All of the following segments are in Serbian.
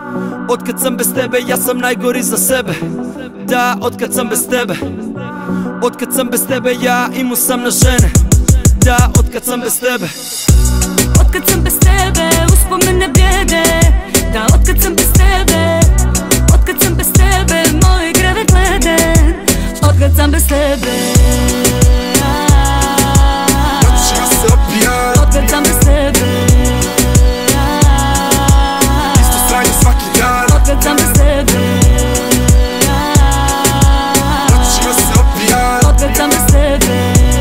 Otkad sam bez tebe, ja sam najgori za sebe. Da, otkad sam bez tebe. Otkad sam bez tebe, ja imao sam na žene. Da, otkad sam bez tebe. Otkad sam bez tebe, uspomene bijede. Da, otkad sam bez tebe. Otkad sam bez tebe, moj krevet leden. Otkad sam bez tebe. Noćima se opijam, Otkad sam bez tebe. isto sranje svaki dan. Otkad sam bez tebe. Noćima se opijam, Otkad sam bez tebe.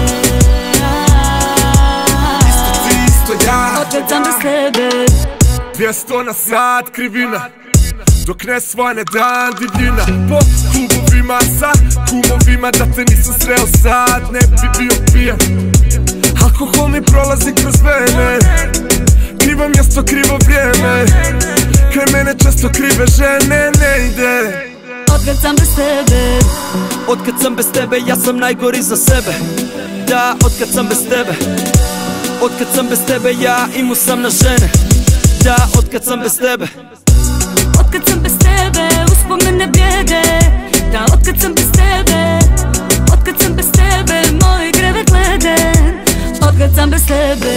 isto ti, isto ja. Otkad sam bez tebe. 200 na sat krivina, dok ne svane dan divljina. Po klubovima sa kumovima, da te nisam sreo sad ne bi bio pijan. Alkohol mi prolazi kroz vene, krivo mjesto, krivo vrijeme. Kraj mene često krive žene ne ide. Otkad sam bez tebe. Otkad sam bez tebe, ja sam najgori za sebe. Da, otkad sam bez tebe. Otkad sam bez tebe, ja imao sam na žene. Da, otkad sam bez tebe. Otkad sam bez tebe, uspomene bijede. Da, otkad sam bez tebe. Otkad sam bez tebe, moj krevet leden. Otkad sam bez tebe.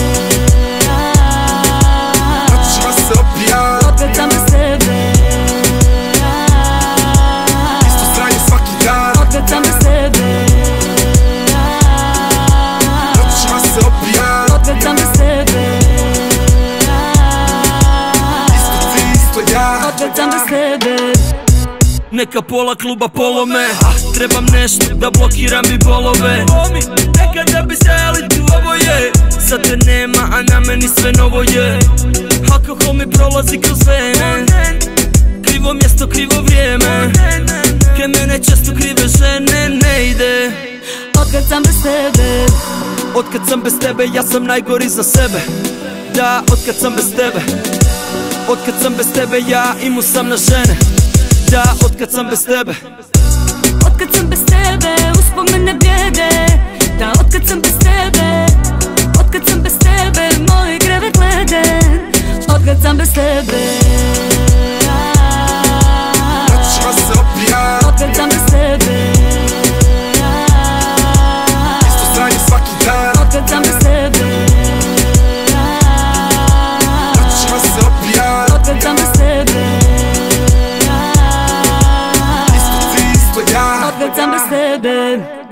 Noćima se opijam, Otkad sam bez tebe. isto sranje svaki dan. Otkad sam bez tebe. Noćima se opijam, Otkad sam bez tebe. isto ti, isto ja. Otkad sam bez tebe. Neka pola kluba polome, trebam nešto da blokiram i bolove. Nekada bi stajali tu oboje, sad te nema, a na meni sve novo je. Alkohol mi prolazi kroz vene, krivo mjesto, krivo vrijeme. Kraj mene često krive žene ne ide. Otkad sam bez tebe. Otkad sam bez tebe, ja sam najgori za sebe. Da, otkad sam bez tebe. Otkad sam bez tebe, ja imao sam na žene. Da, otkad sam bez tebe. Otkad sam bez tebe, uspomene bijede. Da, otkad sam bez tebe. Otkad sam bez tebe, moj krevet leden. Otkad sam bez tebe. Noćima se opijam, Otkad sam bez tebe. isto sranje svaki dan. Otkad sam bez tebe. Noćima se opijam, Otkad sam bez tebe. isto ti, isto ja. Otkad sam bez tebe.